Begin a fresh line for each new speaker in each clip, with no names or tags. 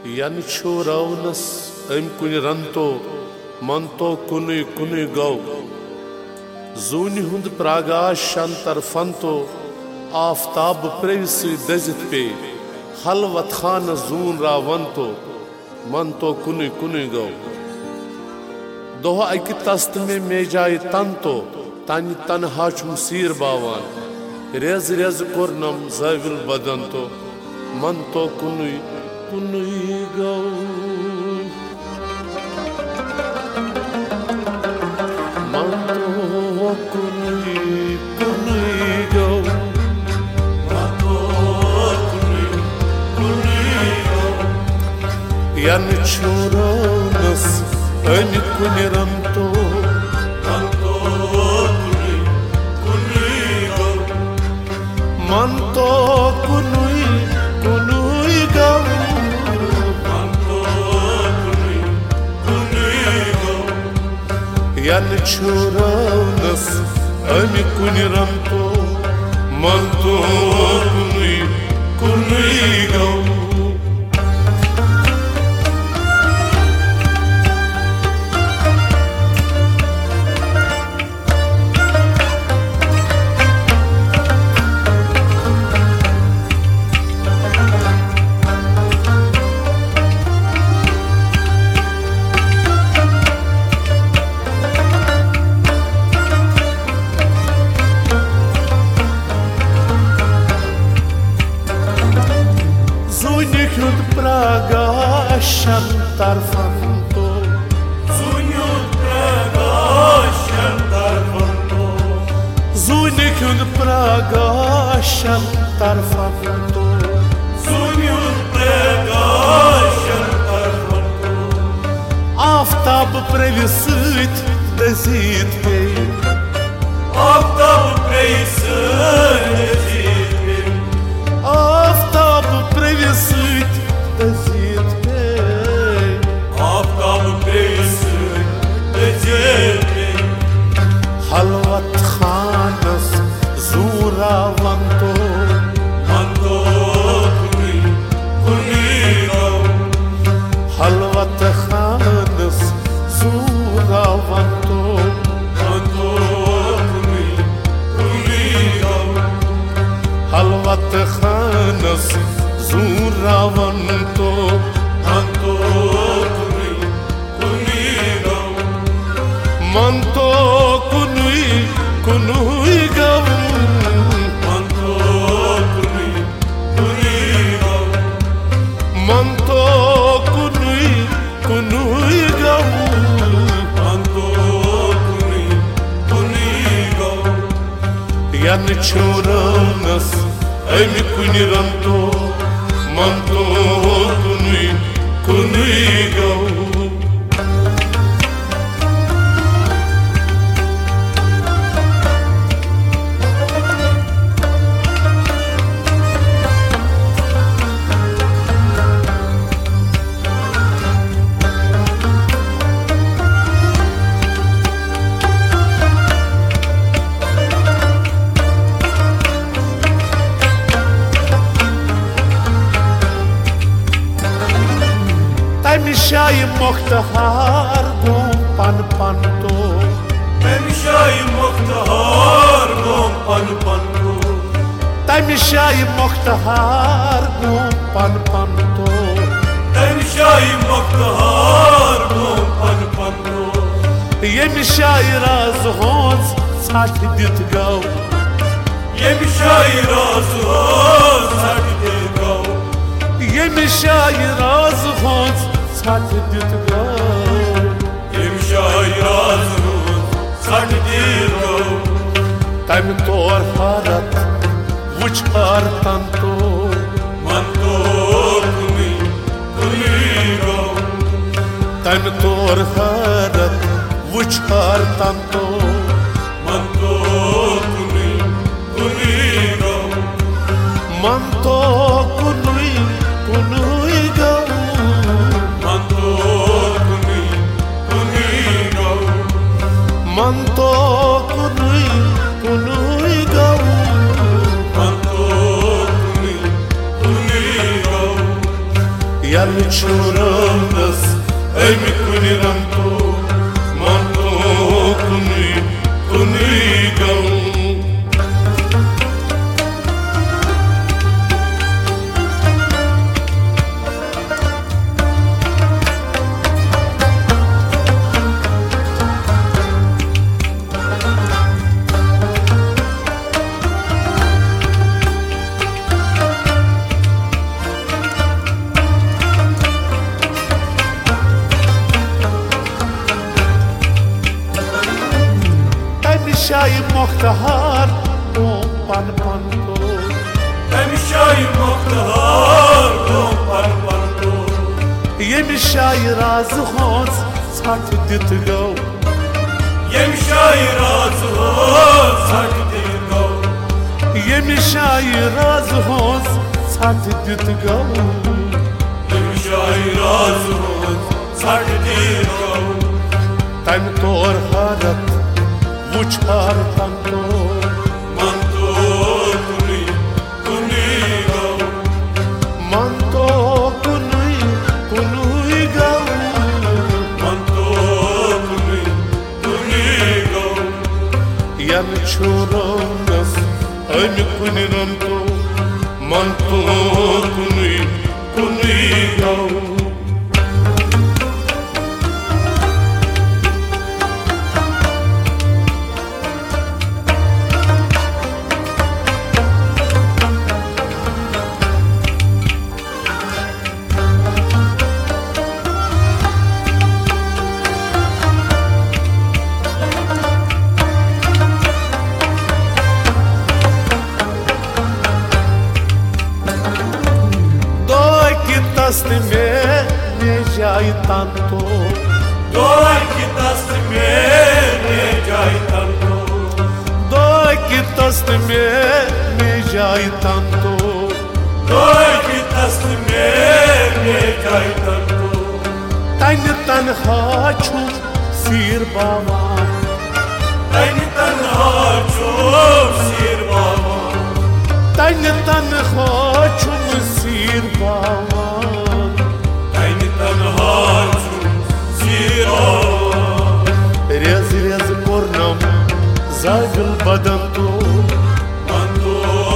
Yan chu raunas kuni ranto manto kunui kunui gau Zuni hund pragash shantar fanto Aftab previsi dezit pe Halvat khana zun ravanto Manto kunui kunui gau Doha aikitast me mejai tanto Tani tanha chum sir bavan Rez rez kornam zavil badanto Manto kunui kunui gau Manto kunui kunui gau Manto kunui kunui gau Yan churanas ön kuniranto Manto kunui kunui gau Manto kunui kunui gau Yan churanas ön kuniranto Manto kunui kunui gau Praga shantar fanto Zunyut Praga shantar fanto Zunyut Praga shantar fanto Zunyut Praga shantar fanto Aftab previsit dezit pe Aftab previsit dezit pe Aftab previsit dezit pe Aftab previsit dezit pe Halvat khanas zuravanto Manto kunui kunui gau Halvat khanas zuravanto Manto kunui kunui gau Halvat khanas zuravanto Manto kunui kunui gau Manto kunui kunui gau Manto kunui kunui gau Manto kunui kunui gau Manto kunui kunui gau Yan churanas ön kuniranto Manto kunui kunui gau Mishai mohtahar gom pan panto Mishai mohtahar gom pan panto Mishai mohtahar gom pan panto Mishai mohtahar gom pan panto Ye mishai raz hons sat dit gau Ye mishai raz hons sat dit gau Ye mishai raz hons Sat dit gau Yem shayrazun sat dit gau Taim tor harat vuch tanto Manto kunui kunui gau Taim tor harat vuch tanto Manto kunui kunui gau Manto kunui kunui gau Manto kunui kunui gau Manto kunui kunui gau Yan çorumdas ay mi kuniranto manto kuni gam Shai Mokhtar pan panto
Em shai Mokhtar pan panto
Yem shai raz khos sat dit go
Yem shai raz khos sat dit go
Yem shai raz khos sat dit go
Yem shai raz khos sat dit go
Time tor harat Vuchar tanto
manto kuni go
manto kuni go
manto kuni go
Yan chorongas ay mi kuniranto manto kuni go Me jai tanto
Doi quitaste me jai tanto
Doi quitaste me jai tanto
Doi quitaste me jai tanto
Tanha chu sir baba
Tanha chu sir baba
Tanha chu sir baba Rez kornam zagil badanto
manto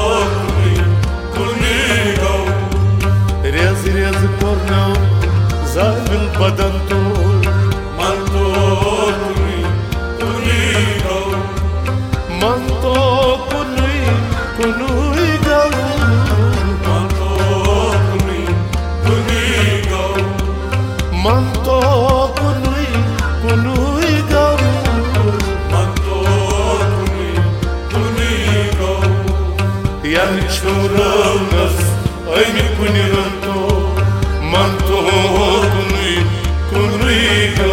kuni go
Rez kornam zagil badanto
manto kuni go
manto kuni go
manto kuni go
manto kuni go
manto kuni go
Yan chorongas ay mi kuniranto manto kuni go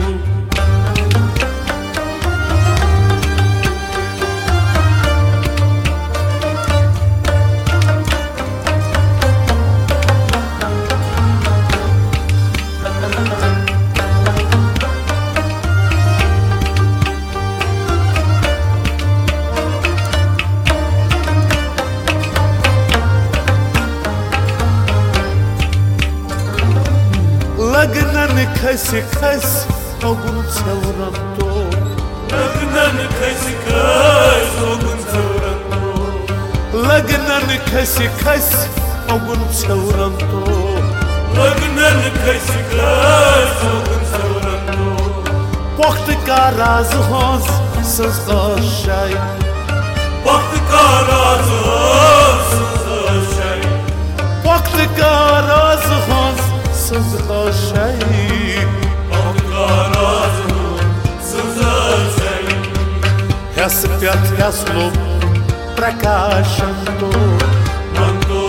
Lagnan khasi khas ogun sauranto
Lagnan khasi ogun sauranto
Lagnan khasi ogun sauranto
Lagnan khasi ogun sauranto
Waqt ka raz khos saz shay
Waqt ka raz khos shay
Waqt ka raz khos saz shay
Waqt ka raz khos shay
Распят ясно прокашанто
Манто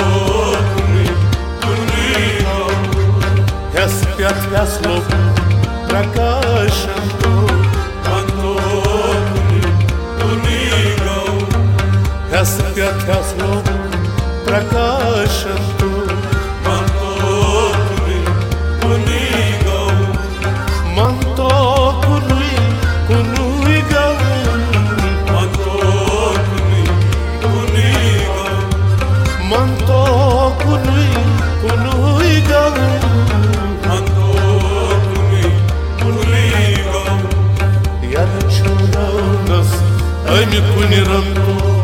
кuni go
Распят ясно прокашанто
Манто kuni go
Распят ясно прокашанто
Манто kuni go
Манто кuni go
Manto kuni go
Manto kuni go îmi pun răbdor.